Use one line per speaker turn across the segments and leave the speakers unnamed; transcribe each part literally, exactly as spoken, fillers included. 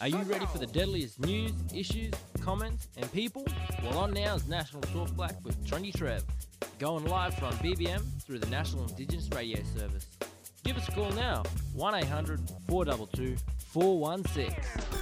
Are you ready for the deadliest news, issues, comments, and people? Well, on now is National Talk Black with Trendy Trev, going live from B B M through the National Indigenous Radio Service. Give us a call now, one eight hundred four two two four one six.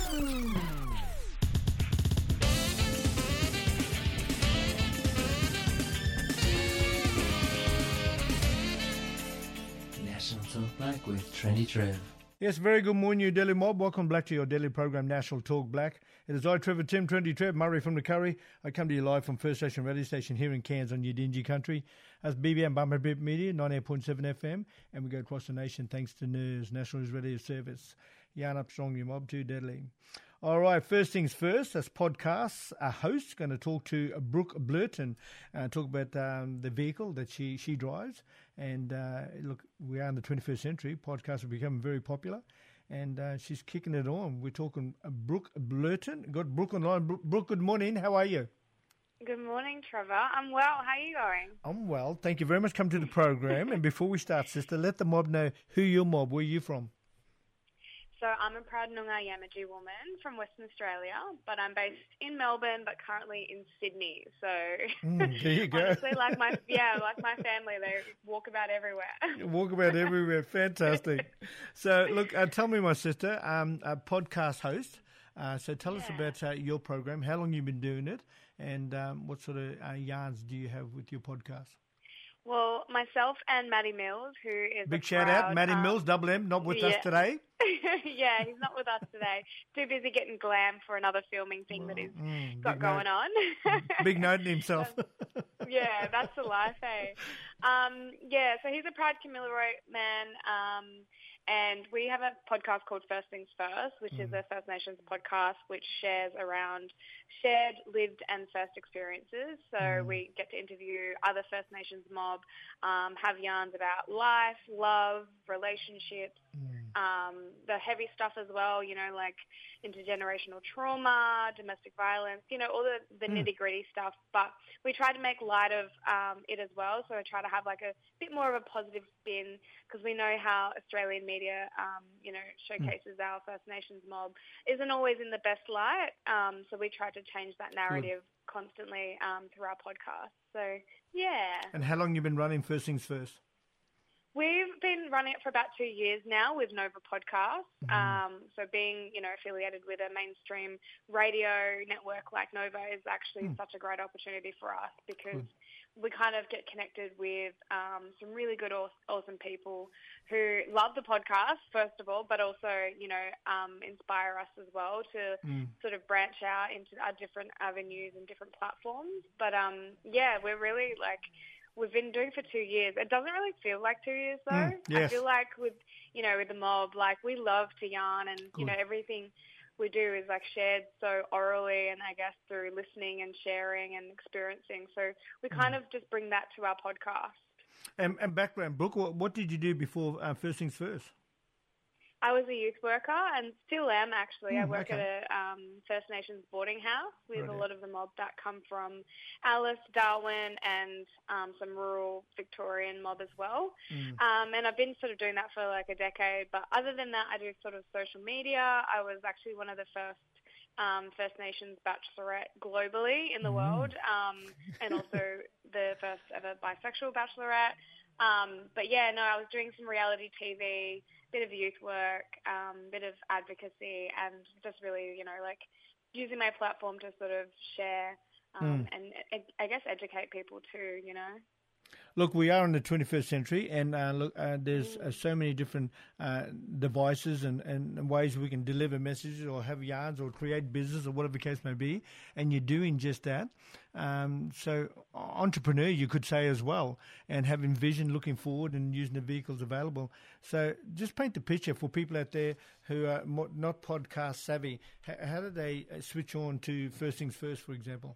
National Talk Black with Trendy Trev.
Yes, very good morning, you Daily Mob. Welcome back to your daily program, National Talk Black. It is I, Trevor Tim, Trendy Trev, Murray from the Curry. I come to you live from First Station Radio Station here in Cairns on Yidinji Country. That's B B M Bumper Bip Media, ninety-eight point seven F M. And we go across the nation thanks to N E R S, National News Radio Service. Yarn up strong, you mob, too deadly. All right, first things first, that's podcasts. Our host going to talk to Brooke Blurton and uh, talk about um, the vehicle that she, she drives. And uh, look, we are in the twenty-first century. Podcasts are becoming very popular. And uh, she's kicking it on. We're talking uh, Brooke Blurton. Got Brooke online. Brooke, good morning. How are you?
Good morning, Trevor. I'm well. How are you going?
I'm well. Thank you very much. Come to the program. And before we start, sister, let the mob know who your mob. Where are you from?
So I'm a proud Noongar Yamaji woman from Western Australia, but I'm based in Melbourne, but currently in Sydney. So
mm, there you go.
Honestly, like my yeah, like my family, they walk about everywhere.
Walk about everywhere. Fantastic. So look, uh, tell me, my sister, um, a podcast host. Uh, so tell yeah. us about uh, your program. How long you've been doing it, and um, what sort of uh, yarns do you have with your podcast?
Well, myself and Matty Mills, who is
big
a
shout
proud,
out, Matty
um,
Mills, double M, not with
yeah.
us today.
Yeah, he's not with us today. Too busy getting glam for another filming thing that he's
mm,
got going
note.
on.
Big note in himself.
Yeah, that's the life, eh? Um, yeah, so he's a proud Kamilaroi man, um, and we have a podcast called First Things First, which mm. is a First Nations podcast which shares around shared, lived and first experiences. So mm. we get to interview other First Nations mob, um, have yarns about life, love, relationships, mm. um, the heavy stuff as well, you know, like intergenerational trauma, domestic violence, you know, all the, the mm. nitty-gritty stuff. But we try to make light of um, it as well. So I try to have like a bit more of a positive spin because we know how Australian media, um, you know, showcases mm. our First Nations mob isn't always in the best light. Um, so we try to change that narrative Good. constantly um, through our podcast. So, yeah.
And how long you been running First Things First?
We've been running it for about two years now with Nova Podcasts. Mm-hmm. Um, so being, you know, affiliated with a mainstream radio network like Nova is actually mm. such a great opportunity for us because Good. we kind of get connected with um, some really good, awesome people who love the podcast, first of all, but also, you know, um, inspire us as well to mm. sort of branch out into our different avenues and different platforms. But, um, yeah, we're really, like... We've been doing for two years. It doesn't really feel like two years though. Mm, yes. I feel like with, you know, with the mob, like we love to yarn and, Good. you know, everything we do is like shared so orally and I guess through listening and sharing and experiencing. So we kind mm. of just bring that to our podcast.
And, and background, Brooke, what, what did you do before uh, First Things First?
I was a youth worker and still am actually. Mm, I work
okay.
at a um, First Nations boarding house with
right
a
out.
lot of the mob that come from Alice, Darwin and um, some rural Victorian mob as well. Mm. Um, and I've been sort of doing that for like a decade. But other than that, I do sort of social media. I was actually one of the first um, First Nations bachelorette globally in the mm. world um, and also the first ever bisexual bachelorette. Um, but yeah, no, I was doing some reality T V, bit of youth work, um, bit of advocacy and just really, you know, like using my platform to sort of share um, mm. and ed- I guess educate people too, you know.
Look, we are in the twenty-first century, and uh, look, uh, there's uh, so many different uh, devices and, and ways we can deliver messages or have yarns or create business or whatever the case may be, and you're doing just that. Um, so entrepreneur, you could say as well, and having vision, looking forward and using the vehicles available. So just paint the picture for people out there who are not podcast savvy. How, how do they switch on to First Things First, for example?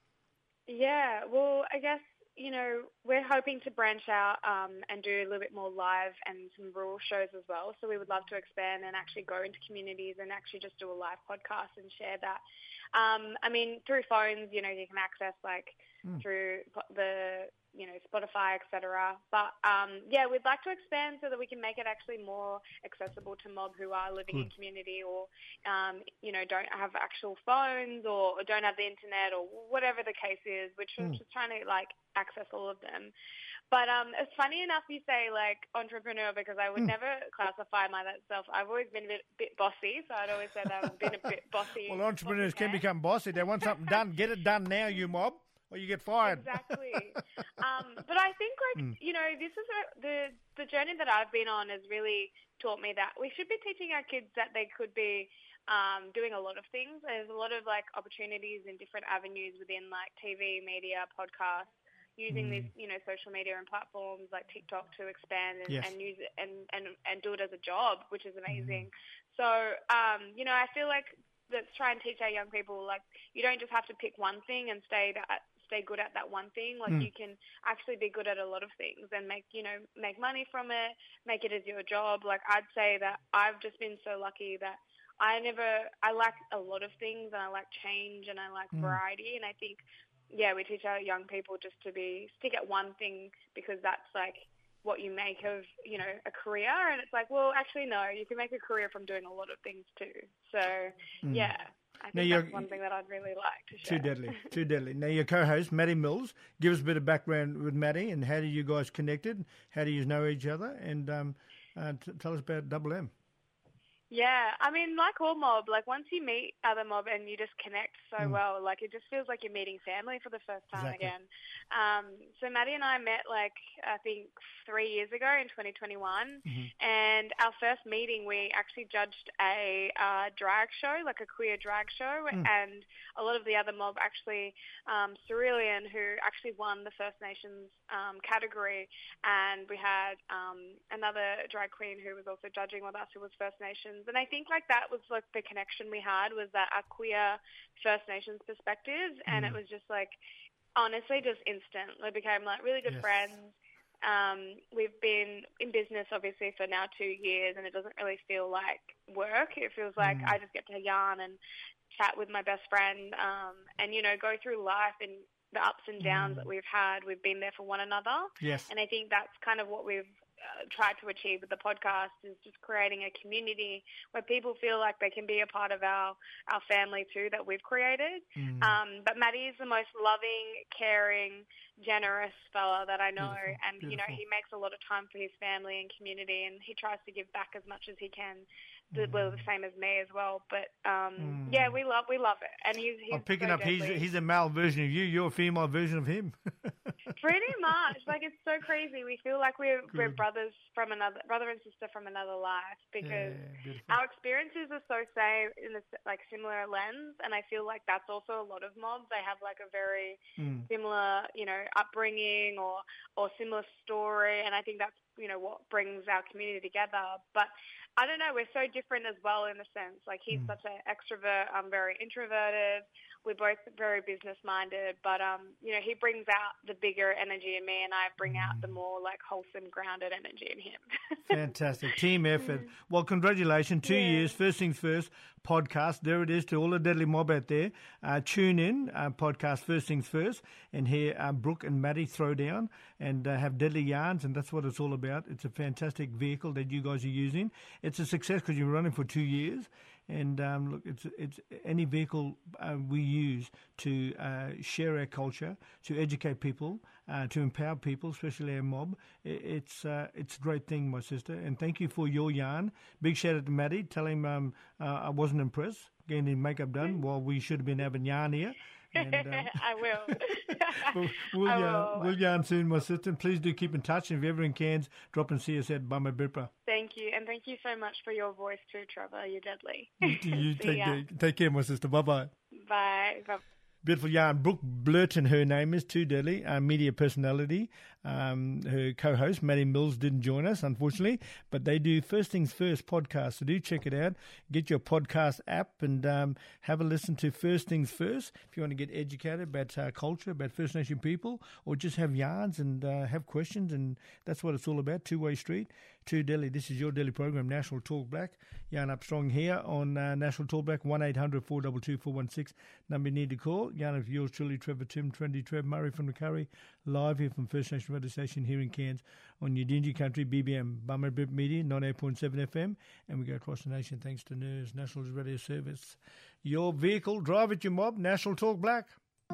Yeah, well, I guess, you know, we're hoping to branch out um, and do a little bit more live and some rural shows as well. So we would love to expand and actually go into communities and actually just do a live podcast and share that. Um, I mean, through phones, you know, you can access like mm. through the you know, Spotify, et cetera. But, um, yeah, we'd like to expand so that we can make it actually more accessible to mob who are living
Good.
in community or, um, you know, don't have actual phones or, or don't have the internet or whatever the case is, which we're
Mm.
just trying to, like, access all of them. But um, it's funny enough you say, like, entrepreneur, because I would
Mm.
never classify myself. I've always been a bit, bit bossy, so I'd always say that I've been a bit bossy.
Well, entrepreneurs
bossy
can
cat.
become bossy. They want something done. Get it done now, you mob, or you get fired.
Exactly. um, but I think, like,
Mm.
you know, this is a, the the journey that I've been on has really taught me that we should be teaching our kids that they could be um, doing a lot of things. There's a lot of, like, opportunities in different avenues within, like, T V, media, podcasts, using
Mm.
these, you know, social media and platforms like TikTok to expand and,
Yes.
and use it and, and, and do it as a job, which is amazing. So, um, you know, I feel like let's try and teach our young people, like, you don't just have to pick one thing and stay that, stay good at that one thing. Like,
Mm.
you can actually be good at a lot of things and make, you know, make money from it, make it as your job. Like, I'd say that I've just been so lucky that I never, I like a lot of things and I like change and I like
Mm.
variety. And I think, yeah, we teach our young people just to be, stick at one thing because that's like what you make of, you know, a career. And it's like, well, actually, no, you can make a career from doing a lot of things too. So,
Mm.
yeah, I
Now
think
you're-
that's one thing that I'd really like to
Too
share.
deadly, too deadly. Now, your co-host, Maddie Mills, give us a bit of background with Maddie and how do you guys connected? How do you know each other? And um, uh, t- tell us about Double M.
Yeah, I mean, like all mob, like once you meet other mob and you just connect so
Mm.
well, like it just feels like you're meeting family for the first time
Exactly.
again. Um, so Maddie and I met like, I think three years ago in twenty twenty-one.
Mhm.
And our first meeting, we actually judged a uh, drag show, like a queer drag show.
Mm.
And a lot of the other mob actually, um, Cerulean, who actually won the First Nations um, category. And we had um, another drag queen who was also judging with us who was First Nations. And I think like that was like the connection we had was that our queer First Nations perspectives, and
Mm.
it was just like honestly just instant. We became like really good
Yes.
friends. Um, we've been in business obviously for now two years, and it doesn't really feel like work. It feels like
Mm.
I just get to yarn and chat with my best friend, um, and you know go through life and the ups and downs
Mm.
that we've had. We've been there for one another.
Yes.
And I think that's kind of what we've uh, tried to achieve with the podcast is just creating a community where people feel like they can be a part of our, our family too that we've created.
Mm.
Um, but Maddie is the most loving, caring, generous fella that I know.
Beautiful,
And, you know,
beautiful.
he makes a lot of time for his family and community, and he tries to give back as much as he can. The, well, the same as me as well. But, um,
Mm.
yeah, we love we love it. And he's, he's
I'm picking
so
up he's,
deadly.
he's a male version of you. You're a female version of him.
Pretty much. Like, it's so crazy. We feel like we're, we're
Good.
brothers from another, brother and sister from another life because
Yeah, beautiful.
our experiences are so same in a like similar lens. And I feel like that's also a lot of mobs. They have like a very
Mm.
similar, you know, upbringing or, or similar story. And I think that's, you know, what brings our community together. But I don't know, we're so different as well in a sense. Like he's
Mm.
such an extrovert, I'm very introverted. We're both very business-minded, but, um, you know, he brings out the bigger energy in me and I bring out the more, like, wholesome, grounded energy in him.
Fantastic. Team effort. Well, congratulations. Two
Yeah.
years. First things first, podcast. There it is to all the Deadly Mob out there. Uh, tune in, uh, podcast First Things First, and hear uh, Brooke and Maddie throw down and uh, have deadly yarns, and that's what it's all about. It's a fantastic vehicle that you guys are using. It's a success because you're running for two years. And um, look, it's it's any vehicle uh, we use to uh, share our culture, to educate people, uh, to empower people, especially our mob. I- It's uh, it's a great thing, my sister. And thank you for your yarn. Big shout out to Maddie. Tell him um, uh, I wasn't impressed getting his makeup done while we should have been having yarn here. And, um,
I will.
we'll, we'll,
I
yarn,
will.
we'll yarn soon, my sister. And please do keep in touch. And if you're ever in Cairns, drop and see us at Bummer Bipra.
Thank you. And thank you so much for your voice too, Trevor. You're deadly.
You, you
See
take,
ya.
care, take care, my sister. Bye-bye.
Bye. Bye.
Beautiful yarn. Brooke Blurton, her name is, too deadly, uh, media personality. Um, her co-host, Maddie Mills, didn't join us, unfortunately, but they do First Things First podcast, so do check it out. Get your podcast app and um, have a listen to First Things First if you want to get educated about uh, culture, about First Nation people, or just have yarns and uh, have questions, and that's what it's all about, two-way street. To Delhi, this is your Delhi program, National Talk Black. Yarn Up Strong here on uh, National Talk Black, one eight hundred four two two four one six. Number you need to call. Yarn of yours truly, Trevor Tim, Trendy Trev, Murray from the Curry, live here from First Nation Radio Station here in Cairns on Yidinji Country, B B M, Bummer Bip Media, ninety-eight point seven F M, and we go across the nation thanks to N E R S, National Radio Service. Your vehicle, drive it, your mob, National Talk Black.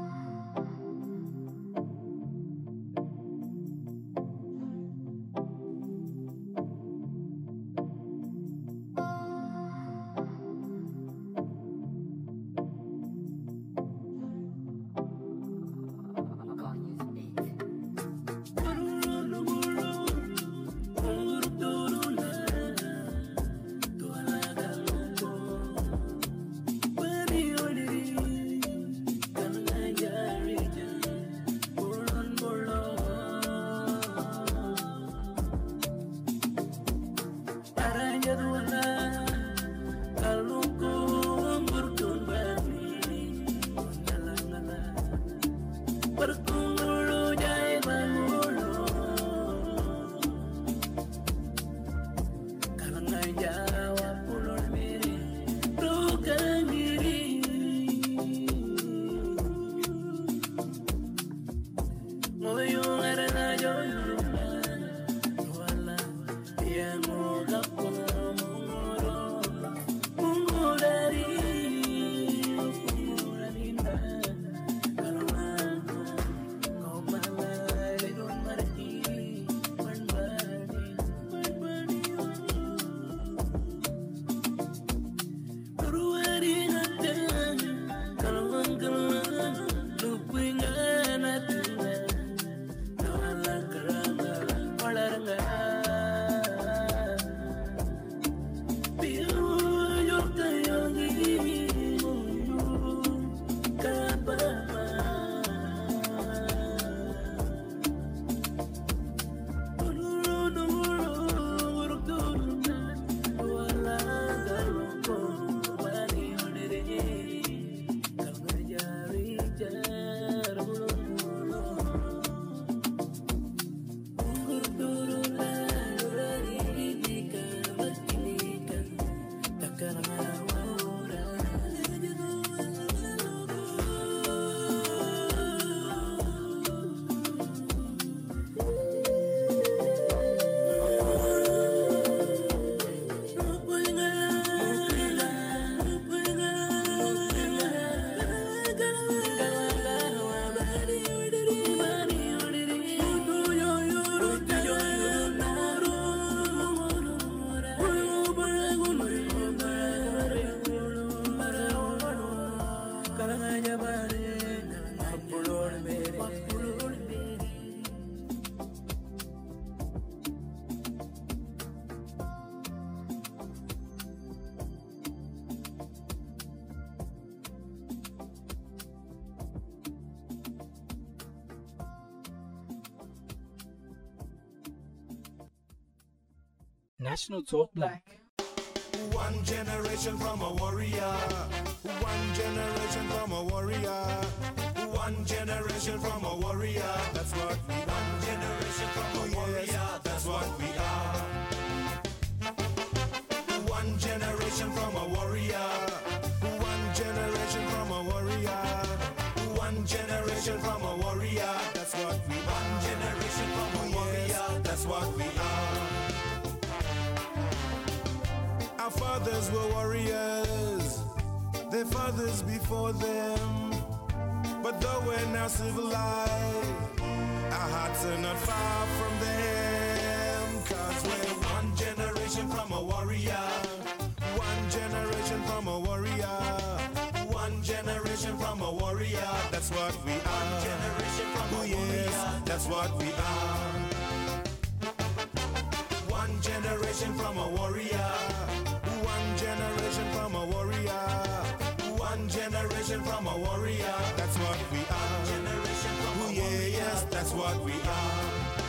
National Talk Black.
One generation from a warrior. One generation from a warrior. One generation from a warrior. That's what we are. One generation from a warrior. That's what we are. One generation from a warrior. One generation from a warrior. One generation from a warrior. That's what we are. One generation from a warrior. That's what we are. Our fathers were warriors, their fathers before them. But though we're now civilized, our hearts are not far from them. Cause we're one generation from a warrior. One generation from a warrior. One generation from a warrior. That's what we are. One generation from a warrior. That's what we are. One generation from a warrior. One generation from a warrior. One generation from a warrior. That's what we are. One generation from a warrior. Yes, that's what we are.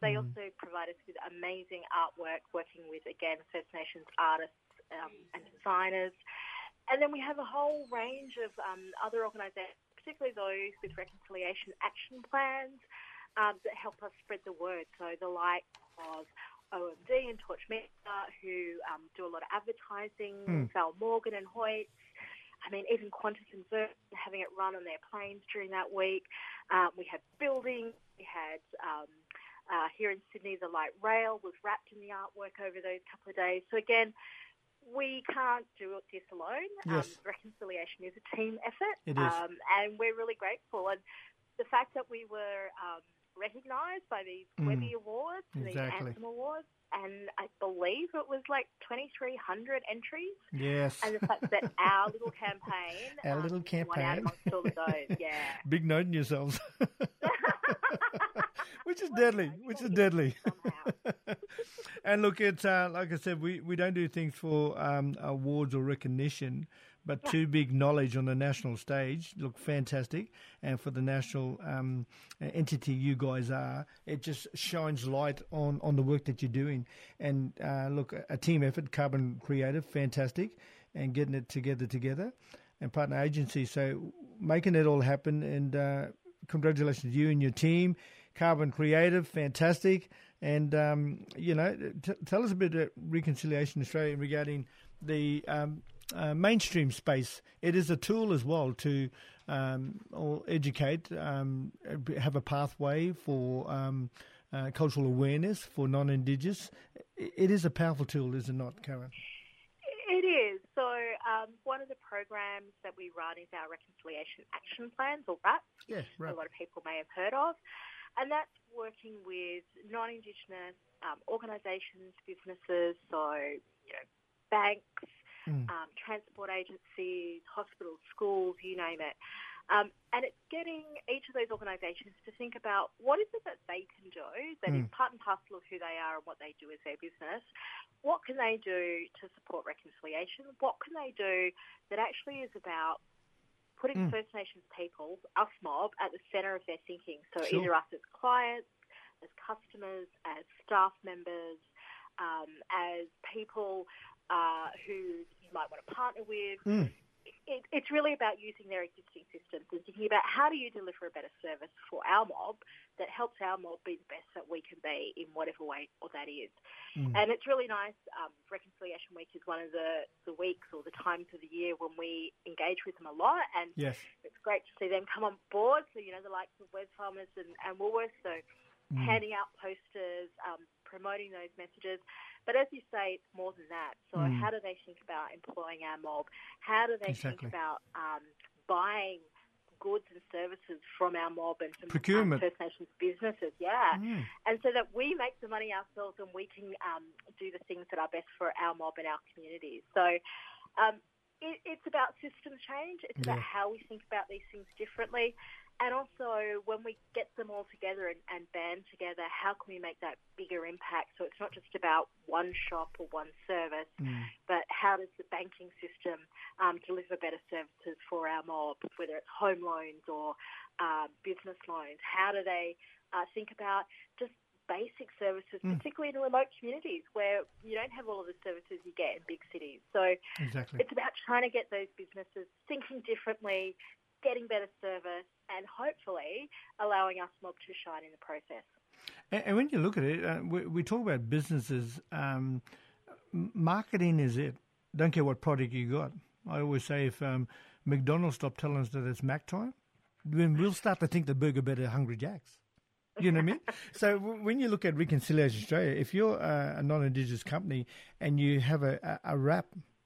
They
Mm.
also provide us with amazing artwork, working with, again, First Nations artists um, and designers. And then we have a whole range of um, other organisations, particularly those with reconciliation action plans um, that help us spread the word. So the likes of O M D and Torch Media, who um, do a lot of advertising,
Mm.
Val Morgan and Hoyt. I mean, even Qantas and Virgin having it run on their planes during that week. Um, we had buildings. We had, um, uh, here in Sydney, the light rail was wrapped in the artwork over those couple of days. So again, we can't do this alone.
Yes.
Um, reconciliation is a team effort.
It is.
Um, and we're really grateful. And the fact that we were um, recognised by these
Mm.
Webby Awards and these
Exactly.
Anthem Awards, and I believe it was like twenty-three hundred entries.
Yes.
And the fact that our little campaign,
Our
um,
little
won out
campaign.
amongst all of those, yeah.
Big note in yourselves. Which is deadly. Which is deadly.
Somehow.
And look, it's uh, like I said, we, we don't do things for um, awards or recognition, but to be acknowledged on the national stage. Look, fantastic. And for the national um, entity you guys are, it just shines light on, on the work that you're doing. And uh, look, a team effort, Carbon Creative, fantastic, and getting it together together, and partner agencies. So making it all happen, and uh, congratulations to you and your team. Carbon Creative, fantastic. And, um, you know, t- tell us a bit about Reconciliation Australia regarding the um, uh, mainstream space. It is a tool as well to um, or educate, um, have a pathway for um, uh, cultural awareness for non-Indigenous. It is a powerful tool, is it not, Karen?
It is. So um, one of the programs that we run is our Reconciliation Action Plans, or RAPs.
Yeah, right.
A lot of people may have heard of. And that's working with non-Indigenous um, organisations, businesses, so, you know, banks,
Mm.
um, transport agencies, hospitals, schools, you name it. Um, and it's getting each of those organisations to think about what is it that they can do that
Mm.
is part and parcel of who they are and what they do as their business. What can they do to support reconciliation? What can they do that actually is about putting
Mm.
First Nations people, us mob, at the centre of their thinking. So
Sure.
either us as clients, as customers, as staff members, um, as people uh, who you might want to partner with.
Mm.
It, it's really about using their existing systems and thinking about how do you deliver a better service for our mob that helps our mob be the best that we can be in whatever way or that is.
Mm.
And it's really nice. Um, Reconciliation Week is one of the, the weeks or the times of the year when we engage with them a lot, and
Yes.
it's great to see them come on board. So, you know, the likes of Wes Farmers and, and Woolworths, so
Mm.
handing out posters, um, promoting those messages. But as you say, it's more than that. So
Mm.
how do they think about employing our mob? How do they
Exactly.
think about um, buying goods and services from our mob and from
Procurement.
Um, First Nations businesses? Yeah.
Mm.
And so that we make the money ourselves and we can um, do the things that are best for our mob and our communities. So um, it, it's about system change. It's about
Yeah.
how we think about these things differently. And also, when we get them all together and, and band together, how can we make that bigger impact? So it's not just about one shop or one service,
Mm.
but how does the banking system um, deliver better services for our mob, whether it's home loans or uh, business loans? How do they uh, think about just basic services,
Mm.
particularly in remote communities where you don't have all of the services you get in big cities? So
Exactly.
it's about trying to get those businesses thinking differently, getting better service, and hopefully allowing us mob to shine in the process.
And, and when you look at it, uh, we, we talk about businesses. Um, m- marketing is it. Don't care what product you got. I always say if um, McDonald's stopped telling us that it's Mac time, then we'll start to think the burger better Hungry Jack's. You know what I mean? So w- when you look at Reconciliation Australia, if you're a, a non-Indigenous company and you have a, a, a wrap,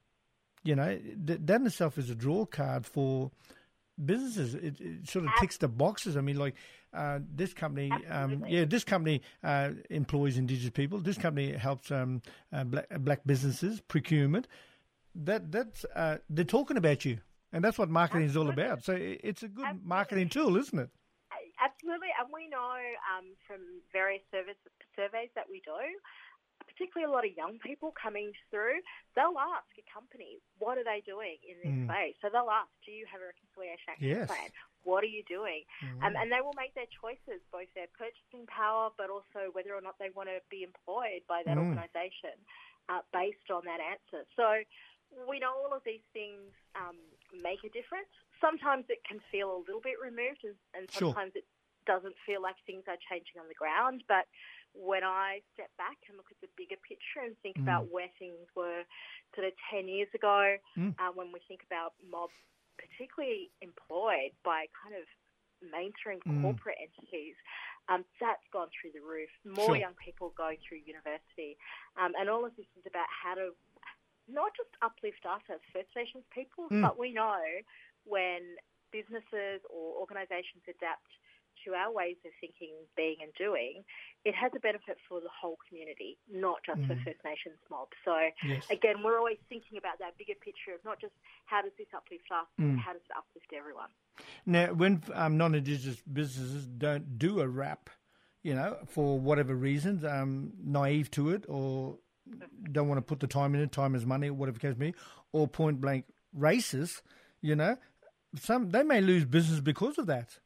you know, th- that in itself is a draw card for businesses. It, it sort of ticks the boxes. I mean, like uh, this company, um,
Absolutely.
yeah, this company uh, employs Indigenous people. This company helps um, uh, black, black businesses, procurement. That that's uh, they're talking about you, and that's what marketing is all
Absolutely.
about. So it, it's a good
Absolutely.
marketing tool, isn't it?
Absolutely, and we know um, from various service, surveys that we do, particularly a lot of young people coming through, they'll ask a company, what are they doing in this
Mm.
space? So they'll ask, do you have a reconciliation action
Yes.
plan? what are you doing?
Mm-hmm.
Um, and they will make their choices, both their purchasing power, but also whether or not they want to be employed by that
Mm.
organisation uh, based on that answer. So we know all of these things um, make a difference. Sometimes it can feel a little bit removed, and, and
Sure.
sometimes it doesn't feel like things are changing on the ground. But when I step back and look at the bigger picture and think
Mm.
about where things were sort of ten years ago,
Mm.
uh, when we think about mob, particularly employed by kind of mainstream
Mm.
corporate entities, um, that's gone through the roof. More
Sure.
young people going through university. Um, and all of this is about how to not just uplift us as First Nations people,
Mm.
but we know when businesses or organisations adapt to our ways of thinking, being and doing, it has a benefit for the whole community, not just for
Mm.
First Nations mob. So
Yes.
again, we're always thinking about that bigger picture of not just how does this uplift us,
Mm.
but how does it uplift everyone.
Now, when um, non-Indigenous businesses don't do a wrap, you know, for whatever reasons, um, naive to it or don't want to put the time in it, time is money, whatever the case may be, or point blank racist, you know, some they may lose business because of that.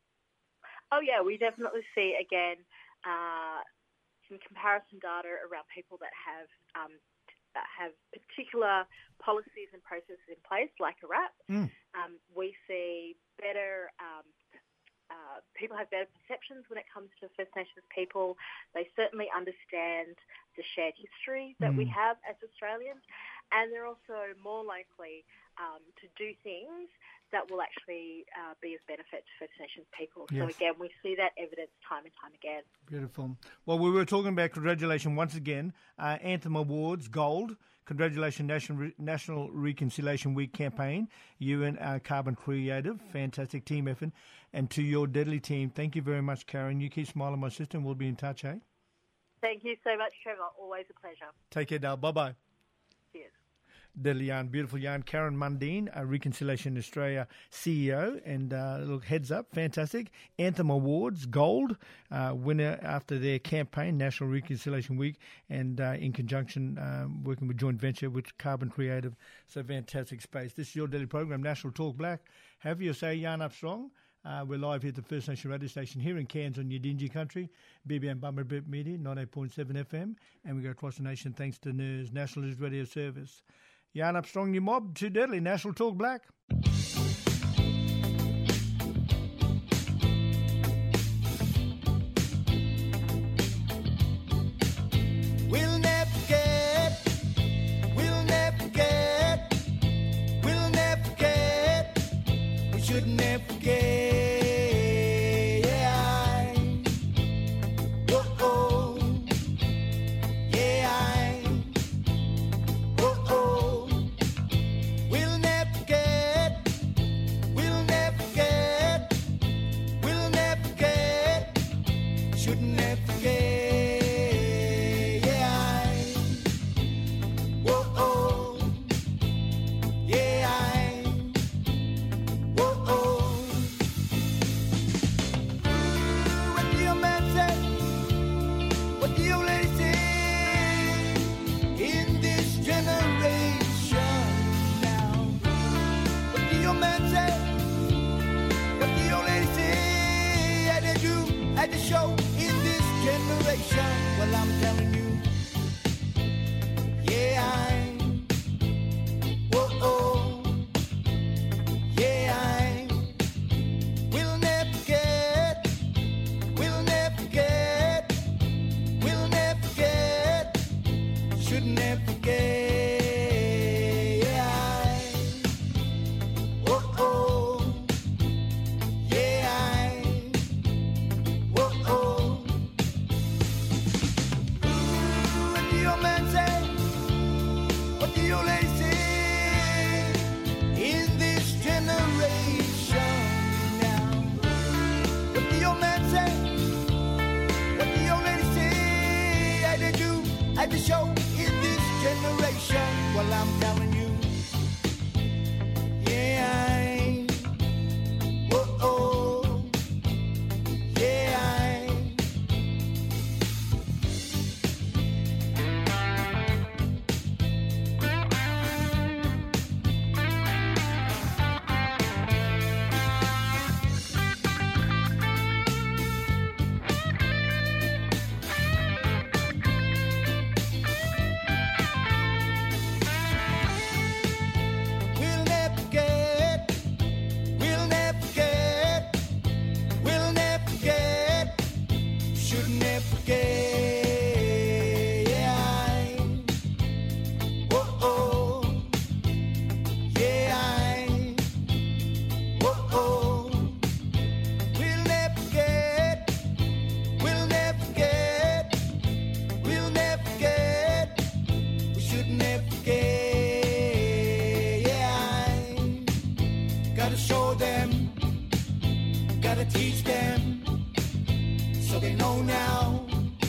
Oh, yeah, we definitely see, again, uh, some comparison data around people that have um, that have particular policies and processes in place, like a RAP.
Mm.
Um, we see better, um, uh, people have better perceptions when it comes to First Nations people. They certainly understand the shared history that we
Mm.
have as Australians, and they're also more likely um, to do things that will actually uh, be of benefit to First Nations people. So
Yes.
again, we see that evidence time and time again.
Beautiful. Well, we were talking about congratulations once again. Uh, Anthem Awards, Gold. Congratulations, National National Reconciliation Week campaign. You and uh, Carbon Creative, fantastic team effort. And to your deadly team, thank you very much, Karen. You keep smiling, my sister, and we'll be in touch, eh?
Thank you so much, Trevor. Always a pleasure.
Take care, Dale. Bye-bye.
Cheers.
Deadly yarn, beautiful yarn. Karen Mundine, uh, Reconciliation Australia C E O, and uh, look, heads up, fantastic. Anthem Awards, Gold, uh, winner after their campaign, National Reconciliation Week, and uh, in conjunction um, working with joint venture with Carbon Creative. So fantastic space. This is your daily program, National Talk Black. Have your say, yarn up strong. Uh, we're live here at the First Nation radio station here in Cairns on Yidinji country, B B M Bummer Bit Media, ninety-eight point seven F M, and we go across the nation thanks to N E R S, National News Radio Service. Yarn up strong, you mob, too deadly, National Talk Black.
We'll never get, we'll never get, we'll never get, we should never get, yeah, oh, oh, yeah, oh, oh, we'll never get, we'll never get, we'll never get, should never get. At the show in this generation, well, I'm telling you, yeah, I, whoa, oh, yeah, I, we'll never get, we'll never get, we'll never get, should never get, yeah, I, whoa, oh, yeah, I. At the show in this generation, well, I'm telling you, yeah, I, oh, oh, yeah, I. gotta teach them so they know now.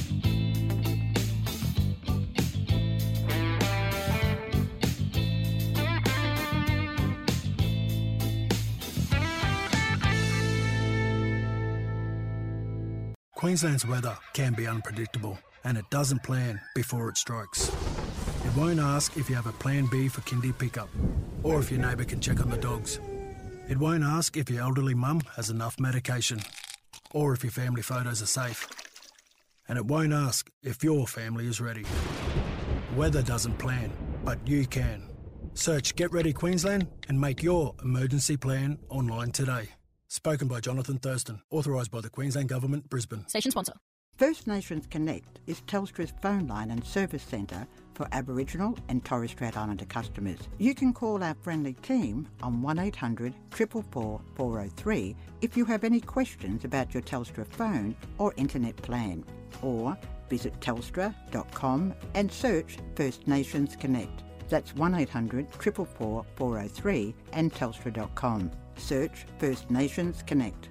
Queensland's weather can be unpredictable, and it doesn't plan before it strikes. It won't ask if you have a plan B for kindy pickup, or if your neighbour can check on the dogs. It won't ask if your elderly mum has enough medication, or if your family photos are safe. And it won't ask if your family is ready. Weather doesn't plan, but you can. Search Get Ready Queensland and make your emergency plan online today. Spoken by Jonathan Thurston, authorised by the Queensland Government, Brisbane.
Station sponsor.
First Nations Connect is Telstra's phone line and service centre for Aboriginal and Torres Strait Islander customers. You can call our friendly team on one eight hundred four four four four oh three if you have any questions about your Telstra phone or internet plan, or visit telstra dot com and search First Nations Connect. That's one eight hundred four four four four oh three and telstra dot com. Search First Nations Connect.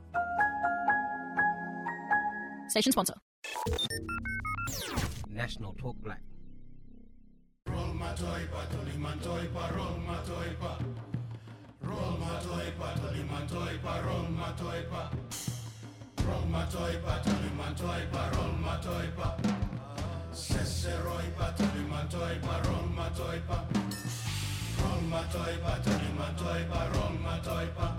Station sponsor.
National Talk Black.
Roll my toy pa, toli man toy pa, roll my toy pa. Roll my toy pa, toli man toy pa, roll my toy pa. Roll my toy pa, toli man toy pa, roll my toy pa. Seseroi pa, toli man toy pa, roll my toy pa. Roll my toy pa, toli man toy pa, roll my toy pa.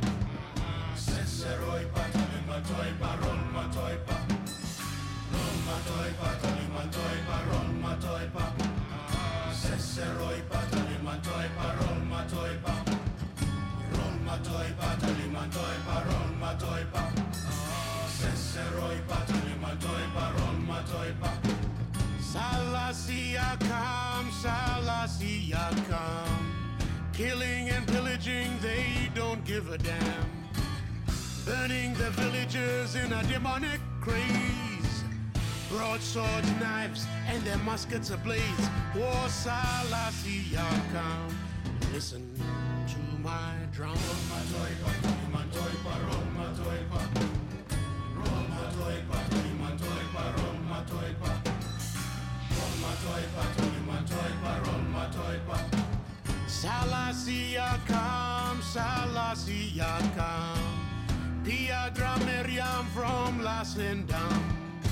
Seseroi pa, toli man toy pa, roll my toy pa. Roll my toy pa, toli man toy pa, roll my toy pa. Seseroi pa, toli man toy pa, roll my toy pa. Roll my toy pa, toli man toy pa, roll my toy pa. Seseroi pa, toli man toy pa, roll my toy pa. Salasia come, Salasia come. Killing and pillaging, they don't give a damn. Burning the villagers in a demonic craze. Broadswords, knives, and their muskets ablaze. War Salasia come. Listen to my drum. Roll my toy pa, my toy pa, roll my toy pa. Roll my toy pa, my toy pa, roll my toy pa. Roll my toy pa, my toy pa, roll my toy pa. Salasia come, Salasia come. Piadra Miriam from Lasendam.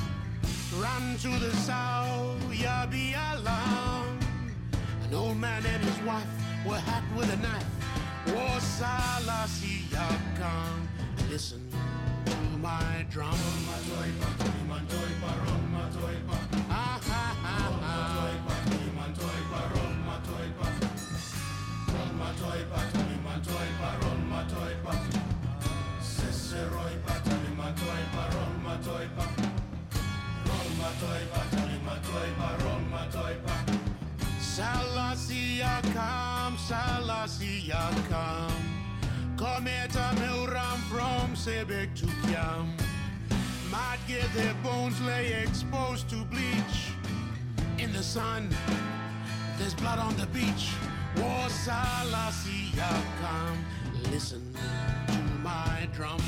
Run to the south, ya be alarmed. An old man and his wife were hacked with a knife. Oh, Salasia come. Listen to my drum. Roll my toy pa, my toy pa, roll my toy pa. Ah ha ha ha. Roll my toy pa, my toy pa, roll my toy pa. Roll my toy pa, my toy pa, roll my toy pa. Seseroi pa, my toy pa, roll my toy pa. Roll my toy pa, my toy pa, roll my toy pa. Salasia come, Salasia come. Cometa Milram from Sebek to Kiam. Might get their bones lay exposed to bleach. In the sun, there's blood on the beach. War Salasia come. Listen to my drum.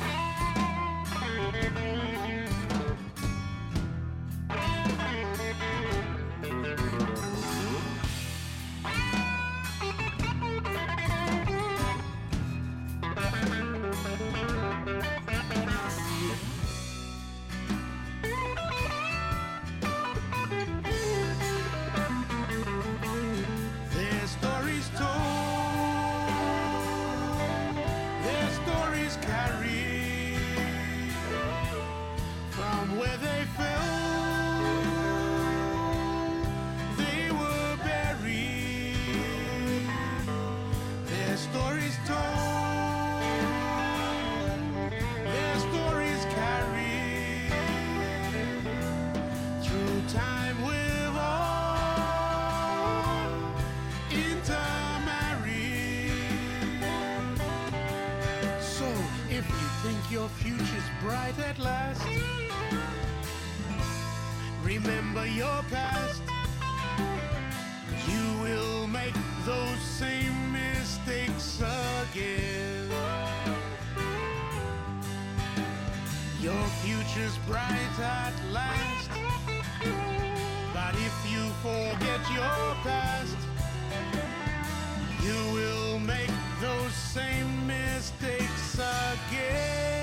Your future's bright at last. Remember your past. You will make those same mistakes again.
future's bright at last. But if you forget your past, you will make those same mistakes again.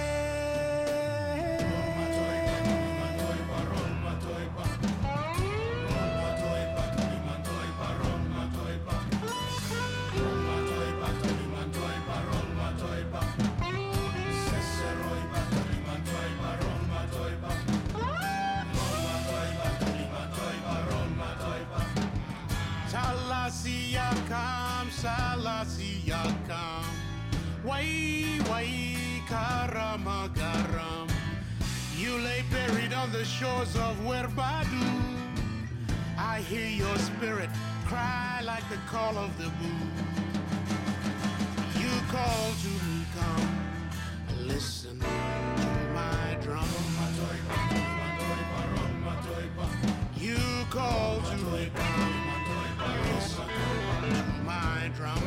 Salasiyakam, Salasiyakam, Wai Wai Karamagaram. You lay buried on the shores of Werbadu. I hear your spirit cry like the call of the moon. You call to me, come, listen to my drum. You call to me, come, listen to my drum.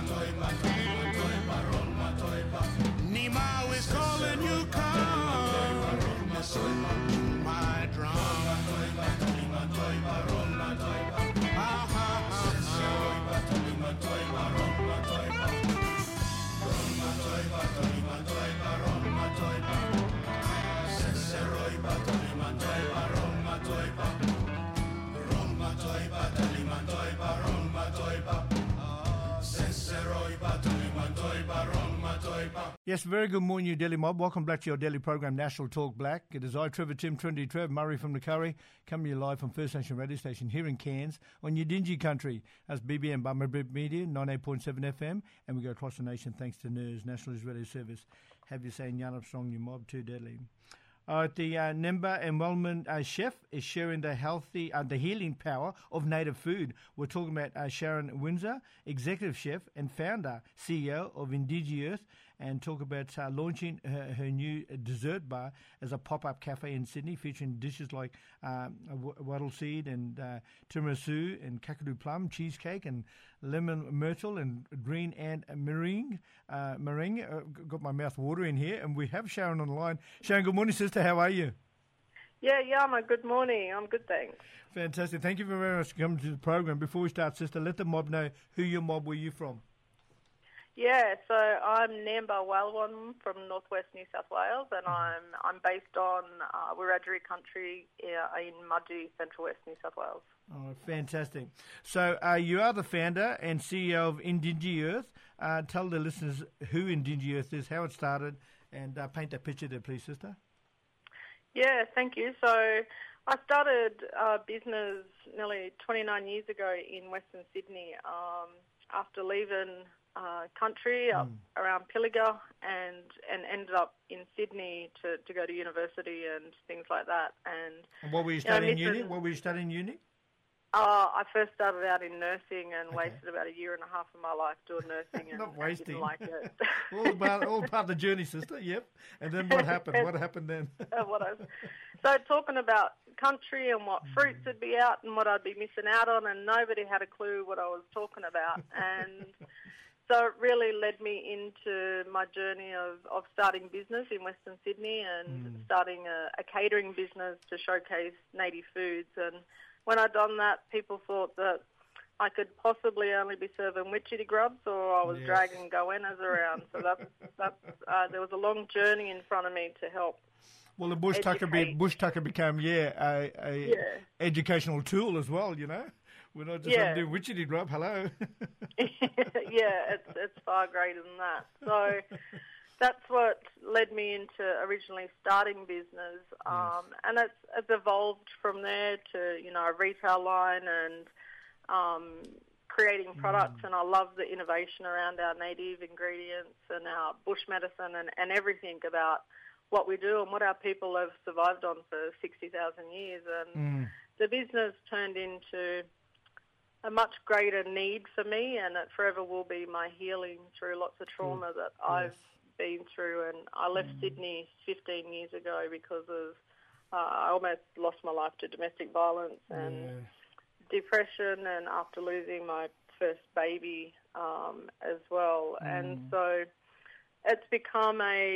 Nima is calling you, come, listen to my drum. Ah, ah, ah,
Yes, very good morning, you Delhi mob. Welcome back to your daily program, National Talk Black. It is I, Trevor Tim, Trinity Trev, Murray from the Curry, coming to you live from First Nation Radio Station here in Cairns on Yidinji country. That's B B M Bummer Media, ninety-eight point seven F M, and we go across the nation thanks to N E R S, National News Radio Service. Have you saying Yanab Strong, your mob, too deadly. All right, the uh, Nemba and Wellman uh, chef is sharing the healthy, uh, the healing power of native food. We're talking about uh, Sharon Windsor, executive chef and founder, C E O of Indigi Earth, and talk about uh, launching her, her new dessert bar as a pop-up cafe in Sydney, featuring dishes like um, wattle seed and uh, tiramisu and kakadu plum, cheesecake and lemon myrtle and green ant meringue. Uh, meringue. Uh, got my mouth watering here, and we have Sharon on the line. Sharon, good morning, sister. How are you?
Yeah, Yama, good morning. I'm good, thanks.
Fantastic. Thank you very much for coming to the program. Before we start, sister, let the mob know who your mob were you from.
Yeah, so I'm Namba Walwan from northwest New South Wales, and I'm I'm based on uh, Wiradjuri country uh, in Mudgee, central west New South Wales.
Oh, fantastic. So uh, you are the founder and C E O of Indigi Earth. Uh, tell the listeners who Indigi Earth is, how it started, and uh, paint that picture there, please, sister.
Yeah, thank you. So I started uh, business nearly twenty-nine years ago in Western Sydney um, after leaving Uh, country up mm. around Pilliga and and ended up in Sydney to, to go to university and things like that. And,
and what were you studying you know, uni? What were you studying uni?
Uh, I first started out in nursing and okay. wasted about a year and a half of my life doing nursing and
Not wasting.
didn't like it.
all, about, all part of the journey, sister, yep. And then what happened? What happened then?
what I, so talking about country and what fruits would be out and what I'd be missing out on, and nobody had a clue what I was talking about. And so it really led me into my journey of, of starting business in Western Sydney and mm. starting a, a catering business to showcase native foods. And when I'd done that, people thought that I could possibly only be serving witchetty grubs, or I was yes. dragging goannas around. So that's, that's, uh, there was a long journey in front of me to help.
Well, the bush tucker, be, bush tucker became, yeah, a, a
yeah.
educational tool as well, you know. We're not just
yeah.
doing witchetty grub, hello.
yeah, it's it's far greater than that. So that's what led me into originally starting business, um, yes. and it's, it's evolved from there to, you know, a retail line and um, creating products, mm. and I love the innovation around our native ingredients and our bush medicine and, and everything about what we do and what our people have survived on for sixty thousand years. And
mm.
the business turned into a much greater need for me, and it forever will be my healing through lots of trauma that yes. I've been through. And I left mm. Sydney fifteen years ago because of, uh, I almost lost my life to domestic violence and
yeah.
depression, and after losing my first baby um, as well. Mm. And so it's become a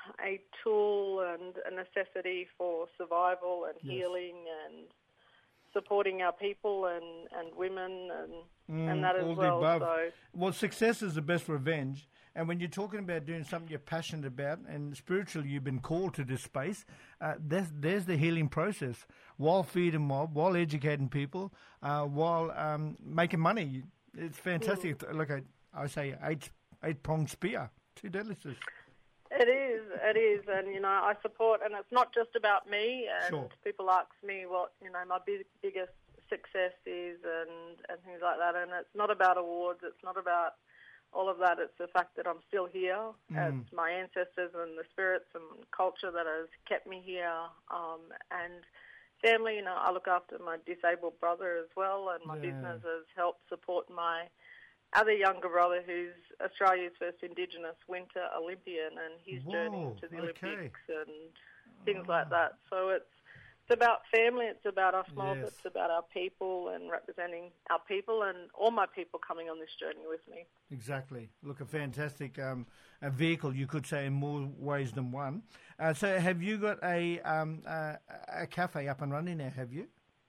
a tool and a necessity for survival and
Yes.
healing and supporting our people and, and women and
Mm,
and that as
all the
well.
above.
So
Well, success is the best revenge. And when you're talking about doing something you're passionate about and spiritually you've been called to this space, uh, there's, there's the healing process. While feeding mob, while educating people, uh, while um, making money. It's fantastic.
Mm.
Like a, I say, eight, eight-pronged spear. Two deadlifters.
it is, it is, and you know I support, and it's not just about me. And
Sure.
people ask me what you know my big, biggest success is, and and things like that. And it's not about awards. It's not about all of that. It's the fact that I'm still here.
Mm.
It's my ancestors and the spirits and culture that has kept me here. Um, and family, you know, I look after my disabled brother as well, and my
Yeah.
business has helped support my other younger brother who's Australia's first Indigenous Winter Olympian, and his journey
Whoa,
to the
okay.
Olympics and things like that. So it's it's about family, it's about us mob,
Yes.
it's about our people and representing our people and all my people coming on this journey with me.
Exactly. Look, a fantastic um, a vehicle, you could say, in more ways than one. Uh, so have you got a um, uh, a cafe up and running now, have you?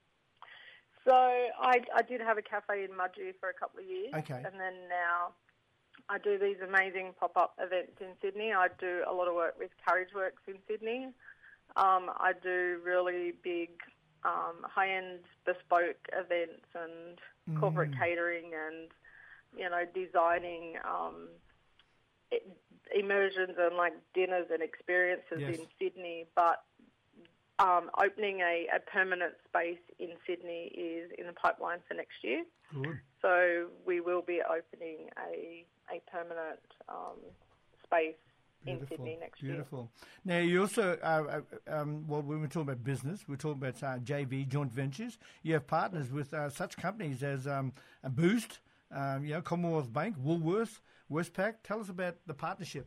So I, I did have a cafe in Mudgee for a couple of years.
Okay.
And then now I do these amazing pop-up events in Sydney. I do a lot of work with Carriageworks in Sydney. Um, I do really big um, high-end bespoke events and
Mm.
corporate catering and, you know, designing um, it, immersions and, like, dinners and experiences
Yes.
in Sydney. But um, opening a, a permanent space in Sydney is in the pipeline for next year.
Good.
So we will be opening a, a permanent um, space in
Beautiful.
Sydney next year.
Beautiful. Now, you also, uh, uh, um, well, when we're talking about business, we're talking about uh, J V, joint ventures. You have partners with uh, such companies as um, a Boost, um, you know, Commonwealth Bank, Woolworths, Westpac. Tell us about the partnership.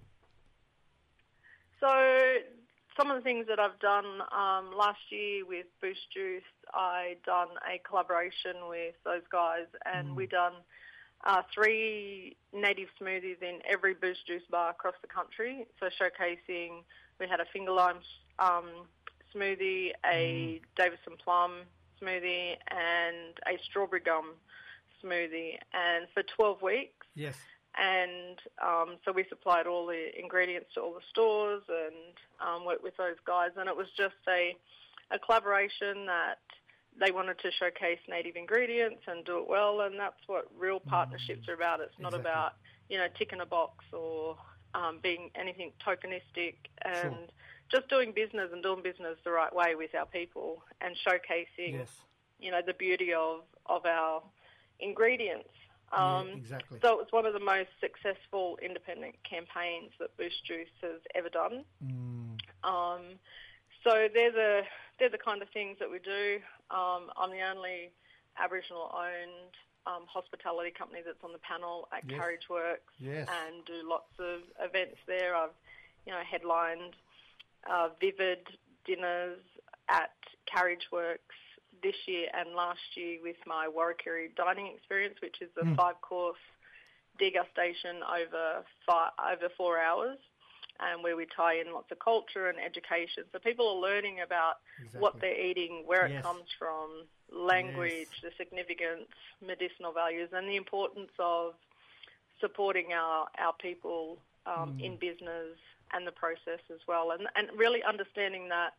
So some of the things that I've done um, last year with Boost Juice, I done a collaboration with those guys, and
Mm.
we done uh, three native smoothies in every Boost Juice bar across the country. So showcasing, we had a finger lime um, smoothie, a Davison plum smoothie, and a strawberry gum smoothie, and for twelve weeks.
Yes.
And um, so we supplied all the ingredients to all the stores and um, worked with those guys. And it was just a, a collaboration that they wanted to showcase native ingredients and do it well. And that's what real partnerships are about. It's not
Exactly.
about, you know, ticking a box or um, being anything tokenistic. And
Sure.
just doing business and doing business the right way with our people and showcasing,
Yes.
you know, the beauty of, of our ingredients. Um,
yeah, exactly.
So it was one of the most successful independent campaigns that Boost Juice has ever done.
Mm.
Um, so they're the, they're the kind of things that we do. Um, I'm the only Aboriginal-owned um, hospitality company that's on the panel at
Yes.
Carriageworks
Yes.
and do lots of events there. I've, you know, headlined uh, Vivid dinners at Carriageworks this year and last year with my Warrakirri dining experience, which is a
Mm.
five-course degustation over five, over four hours, and where we tie in lots of culture and education. So people are learning about
Exactly.
what they're eating, where
Yes.
it comes from, language,
Yes.
the significance, medicinal values, and the importance of supporting our, our people um,
Mm.
in business and the process as well. And, and really understanding that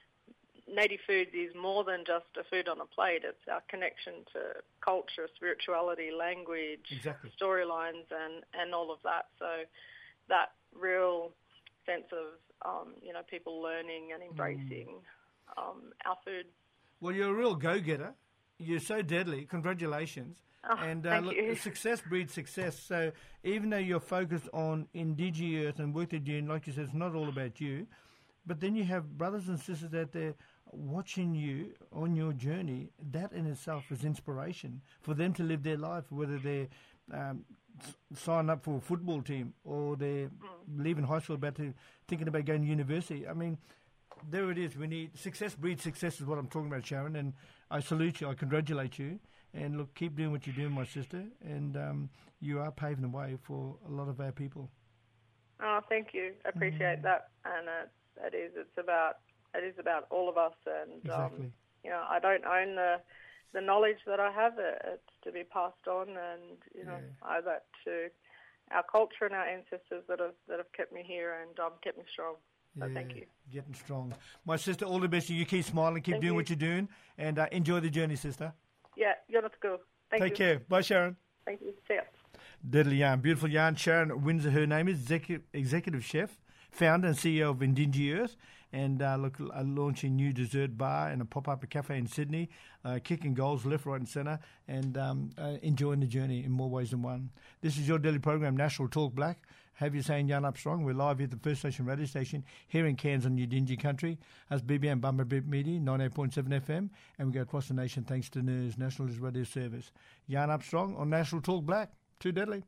native foods is more than just a food on a plate. It's our connection to culture, spirituality, language,
Exactly.
storylines, and, and all of that. So that real sense of, um, you know, people learning and embracing
Mm.
um, our food.
Well, you're a real go-getter. You're so deadly. Congratulations.
Oh,
and uh,
thank
look,
you.
success breeds success. So even though you're focused on Indigi Earth and work that you're doing, like you said, it's not all about you. But then you have brothers and sisters out there watching you on your journey. That in itself is inspiration for them to live their life, whether they're um, s- sign up for a football team or they're leaving high school about to thinking about going to university. I mean, there it is. We need success breeds success is what I'm talking about, Sharon. And I salute you. I congratulate you. And look, keep doing what you're doing, my sister. And um, you are paving the way for a lot of our people.
Oh, thank you. I appreciate mm. that. And it, it is. It's about. It is about all of us. And
exactly.
um, you know, I don't own the the knowledge that I have. It, it's to be passed on, and you know,
yeah.
I owe that to our culture and our ancestors that have that have kept me here and um, kept me strong. So
yeah,
thank you.
Getting strong. My sister, all the best. You keep smiling, keep
thank
doing
you.
what you're doing, and uh, enjoy the journey, sister.
Yeah, you're not school. Thank
Take
you.
care. Bye, Sharon.
Thank you. See ya.
Deadly yarn. Beautiful yarn. Sharon Windsor, her name is, executive, executive chef, founder and C E O of Indingy Earth, and uh, look, uh, launching new dessert bar and a pop-up cafe in Sydney, uh, kicking goals left, right and centre, and um, uh, enjoying the journey in more ways than one. This is your daily program, National Talk Black. Have you saying Yarn Up Strong? We're live here at the First Station radio station here in Cairns on Udingi country. That's B B M Bumper Bit Media, ninety-eight point seven F M, and we go across the nation thanks to N E R S, National News Radio Service. Yarn Up Strong on National Talk Black. Too deadly.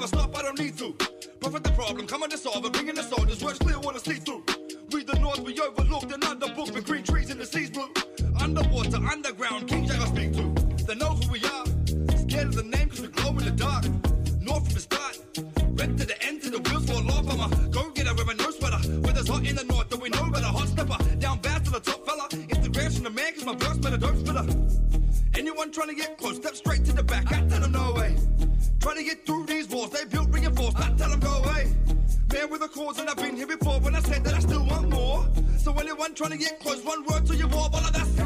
stop, I don't need to. Profit the problem, come on to solve it. Bring in the soldiers, words clear, wanna see through. We the north, we overlooked and underbooked with green trees and the seas blue. Underwater, underground, King Jack I speak to. They know who we are. Scared of the name cause we glow in the dark. North from the start, red to the end, to the wheels fall off. I'm a go-getter, wearing no sweater. Weather's hot in the north, but we know better. Hot stepper, down bad to the top fella. Instagram's from the man cause my verse better, don't spitter. Anyone trying to get close, step straight to the back. I tell them no way. Trying to get through these walls, they built reinforced. I tell them go away. Man with a cause and I've been here before when I said that I still want more. So anyone trying to get close, one word to your wall, well that's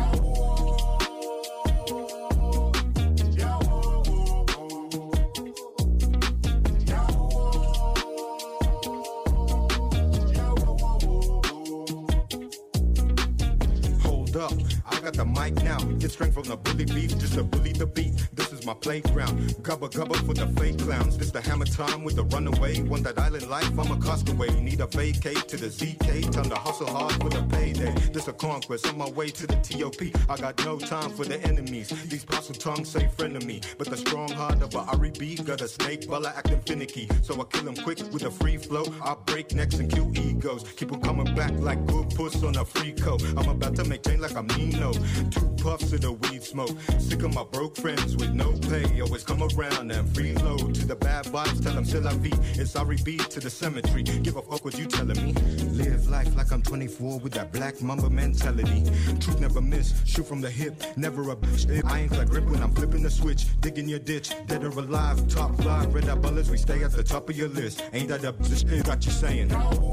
up. I got the mic now. Get strength from the bully beef, just to bully the beat. This is my playground. Gubba gubba for the fake clowns. This the hammer time with the runaway. Want that island life, I'm a castaway. Need a vacate to the Z K. Time to hustle hard for the payday. This a conquest on my way to the T O P. I got no time for the enemies. These parcel tongues say friend of me. But the strong heart of a R E B got a snake baller acting finicky. So I kill him quick with a free flow. I break necks and kill egos. Keep on coming back like good puss on a free coat. I'm about to make change like I'm Nino. Two puffs of the weed smoke. Sick of my broke friends with no pay. Always come around and freeload. To the bad vibes, tell them still I be. It's R E B to the cemetery. Give a fuck what you telling me. Live life like I'm twenty-four with that black mamba mentality. Truth never miss, shoot from the hip, never a bitch. I ain't like grip when I'm flipping the switch. Digging your ditch, dead or alive, top fly, red eye bullets, we stay at the top of your list. Ain't that the shit got you saying?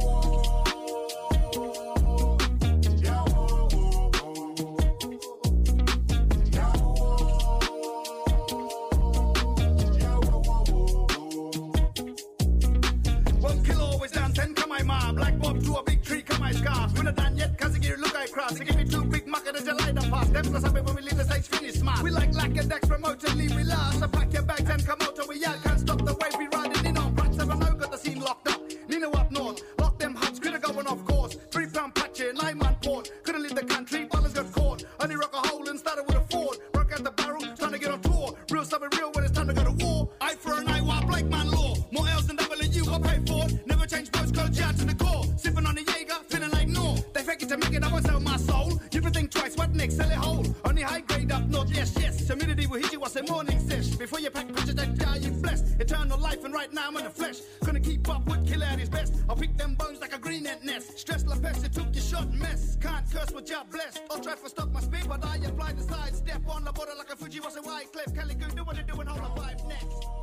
So give me two big muckers to light up past them. Plus I when we leave the stage finish smart. We like lack and Dex promoter, leave me last. So pack your bags and come out till we out. Can't stop the way we riding in on. Brats have a no got the scene locked up. Nino up north, lock them huts, coulda going off course. Three pound patchy, nine man port. Couldn't leave the country, ballers got caught. Only rock a hole and started with a Ford. Broke out the barrel, trying to get on tour. Real something real when it's time to go to war. Eye for an eye, while Blake man law. More L's than W, I pay for it. Never change postcodes, yeah to the core. Sipping on the Jaeger, feeling like no. They fake it to make it, I won't sell my soul. You can think twice, what next? Sell it whole. Only high grade up north, yes, yes. Humidity will hit you as a morning sesh. Before you pack pictures that die, you blessed. Eternal life, and right now I'm in the flesh. Gonna keep up with killer at his best. I'll pick them bones like a green ant nest. Stress la pest, it took your shot mess. Can't curse what you're blessed. I'll try for stop my speed, but I apply the side. Step on the border like a Fuji was a white cliff. Kelly Goon, do what you do and hold the vibe next.